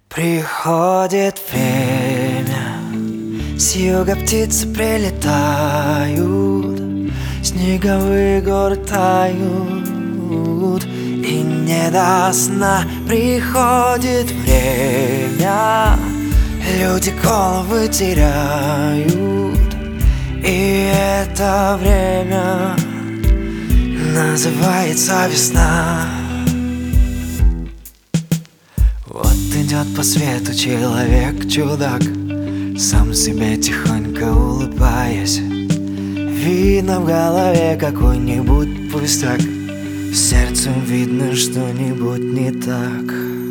Приходит время, с юга птицы прилетают, снеговые горы тают, и не до сна приходит время. Люди головы теряют, и это время называется весна. Вот идет по свету человек-чудак, сам себе тихонько улыбаясь. Видно в голове какой-нибудь пустяк, сердцем видно что-нибудь не так.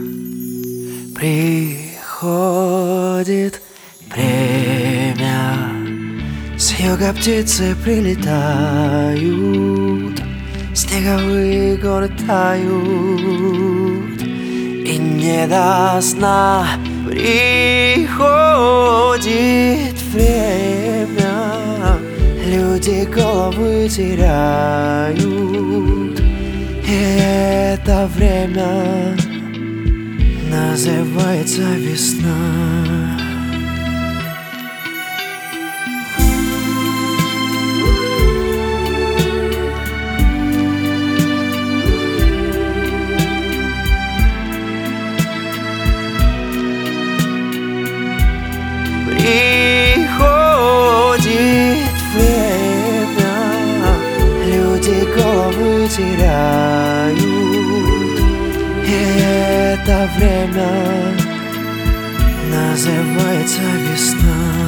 Приходит время, с юга птицы прилетают, снеговые горы тают, и не до сна приходит время. Люди головы теряют, и это время называется весна. Приходит время, люди головы теряют, и это время называется весна.